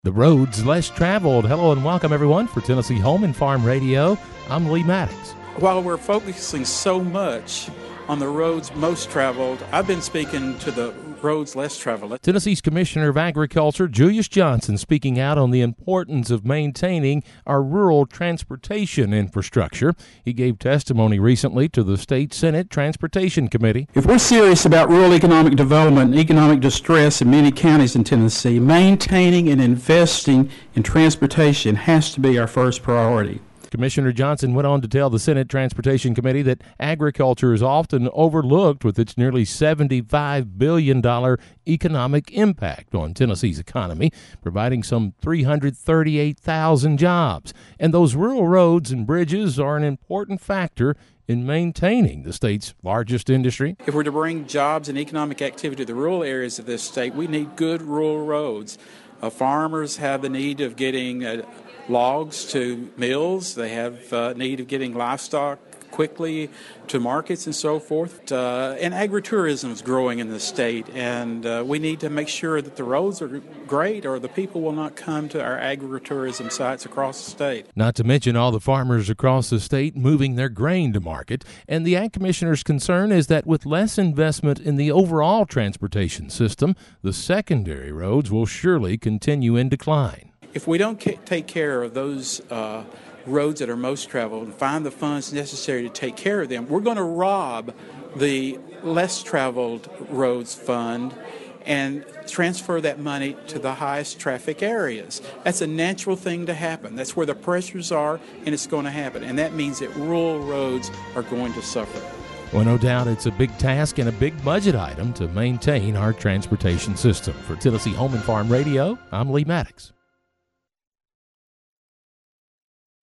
The roads less traveled. Hello and welcome, everyone, for Tennessee Home and Farm Radio. I'm Lee Maddox. While we're focusing so much on the roads most traveled, I've been speaking to the roads less traveled. Tennessee's Commissioner of Agriculture, Julius Johnson, speaking out on the importance of maintaining our rural transportation infrastructure. He gave testimony recently to the State Senate Transportation Committee. If we're serious about rural economic development and economic distress in many counties in Tennessee, maintaining and investing in transportation has to be our first priority. Commissioner Johnson went on to tell the Senate Transportation Committee that agriculture is often overlooked with its nearly $75 billion economic impact on Tennessee's economy, providing some 338,000 jobs. And those rural roads and bridges are an important factor in maintaining the state's largest industry. If we're to bring jobs and economic activity to the rural areas of this state, we need good rural roads. Farmers have the need of getting logs to mills. They have need of getting livestock quickly to markets and so forth. And agritourism is growing in the state, and we need to make sure that the roads are great or the people will not come to our agritourism sites across the state. Not to mention all the farmers across the state moving their grain to market. And the Ag Commissioner's concern is that with less investment in the overall transportation system, the secondary roads will surely continue in decline. If we don't take care of those roads that are most traveled and find the funds necessary to take care of them, we're going to rob the less traveled roads fund and transfer that money to the highest traffic areas. That's a natural thing to happen. That's where the pressures are, and it's going to happen. And that means that rural roads are going to suffer. Well, no doubt it's a big task and a big budget item to maintain our transportation system. For Tennessee Home and Farm Radio, I'm Lee Maddox.